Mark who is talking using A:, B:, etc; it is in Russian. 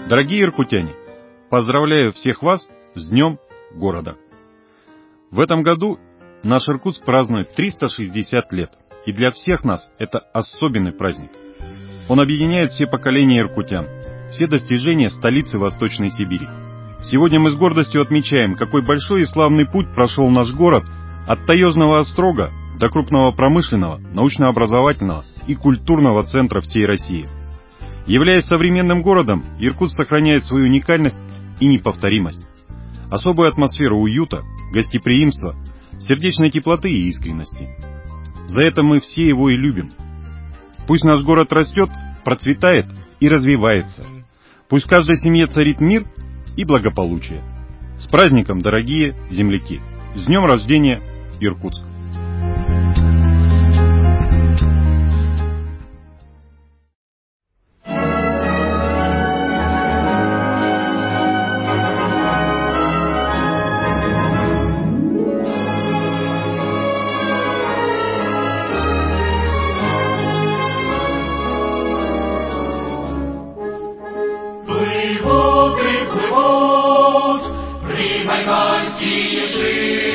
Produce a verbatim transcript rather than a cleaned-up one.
A: Дорогие иркутяне, поздравляю всех вас с Днем города. В этом году наш Иркутск празднует триста шестьдесят лет, и для всех нас это особенный праздник. Он объединяет все поколения иркутян, все достижения столицы Восточной Сибири. Сегодня мы с гордостью отмечаем, какой большой и славный путь прошел наш город от таежного острога до крупного промышленного, научно-образовательного и культурного центра всей России. Являясь современным городом, Иркутск сохраняет свою уникальность и неповторимость, особую атмосферу уюта, гостеприимства, сердечной теплоты и искренности. За это мы все его и любим. Пусть наш город растет, процветает и развивается. Пусть в каждой семье царит мир и благополучие. С праздником, дорогие земляки! С днем рождения, Иркутск!
B: Прибайкальские шире.